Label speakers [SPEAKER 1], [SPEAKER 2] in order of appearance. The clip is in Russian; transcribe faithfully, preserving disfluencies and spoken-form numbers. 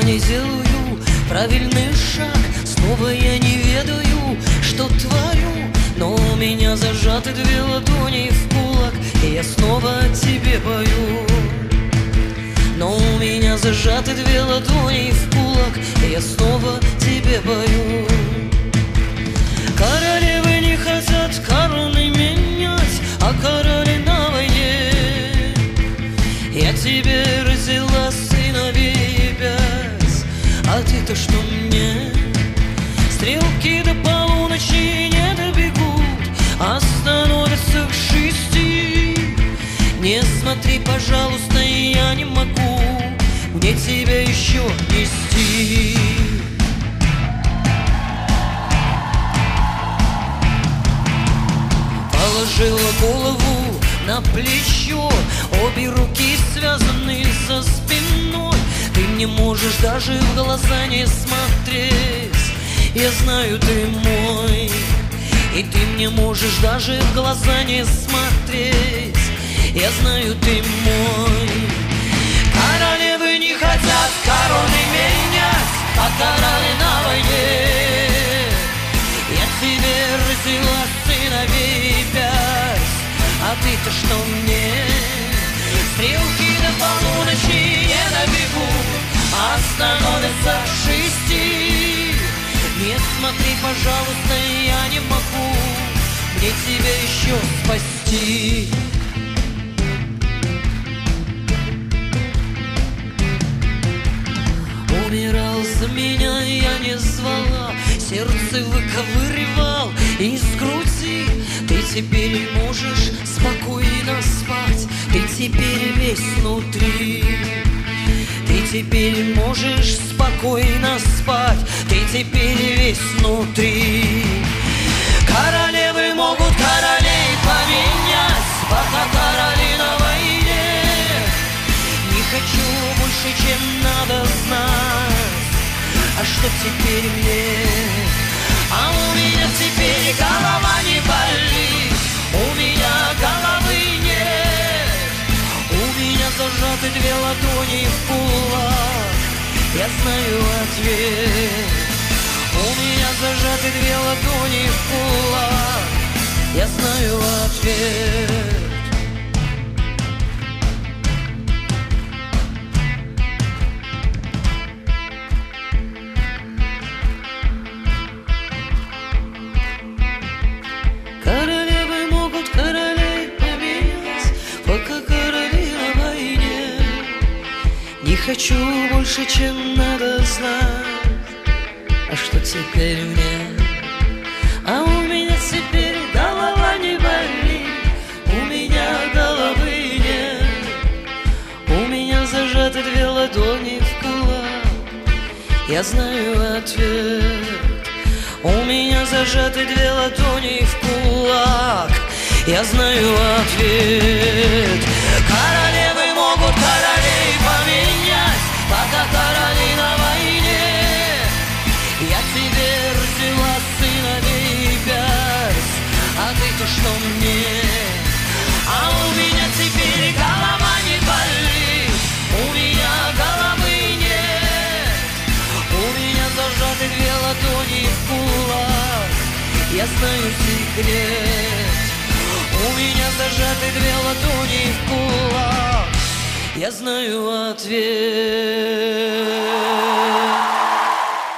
[SPEAKER 1] не делаю правильный шаг, снова я не ведаю, что творю. Но у меня зажаты две ладони в кулак, и я снова о тебе пою. Но у меня зажаты две ладони в кулак, и я снова тебе пою. Королевы не хотят короны менять, а короли на войне. Я тебе родила сыновей пять, а ты-то что мне? Стрелки до полуночи не добегут, а становятся к шести. Не смотри, пожалуйста, я не могу мне тебя еще нести. Положила голову на плечо, обе руки связаны за спиной. Ты не можешь даже в глаза не смотреть, я знаю, ты мой. И ты мне можешь даже в глаза не смотреть, я знаю, ты мой. Королевы не хотят короны менять, а короли на войне. Я тебе родила сыновей пять, а ты-то что мне? Стрелки до полуночи не добегут, а становятся к шести. Не смотри, пожалуйста, я не могу мне тебя еще спасти. Умирал за меня, я не звала, сердце выковыривал из груди. Ты теперь можешь спокойно спать, ты теперь весь внутри. Ты теперь можешь спокойно спать, ты теперь весь внутри. Королевы могут королей поменять, пока короли на войне. Не хочу больше, чем надо знать, а что теперь мне? А у меня теперь голова не болит, у меня головы нет. У меня зажаты две ладони в кулак, я знаю ответ. У меня зажаты две ладони в кулак, я знаю ответ. Королевы могут королей поменять, пока короли на войне. Не хочу больше, чем надо знать, а что теперь мне? А у меня теперь голова не болит, у меня головы нет. У меня зажаты две ладони в кулак, я знаю ответ. У меня зажаты две ладони в кулак, я знаю ответ. Королевы могут королей поменять, пока короли на войне. Я тебе родила сыновей пять, а ты-то что мне? А у меня теперь голова не болит, у меня головы нет. У меня зажаты две ладони в кулак, я знаю секрет. У меня зажаты две ладони в кулак, я знаю ответ.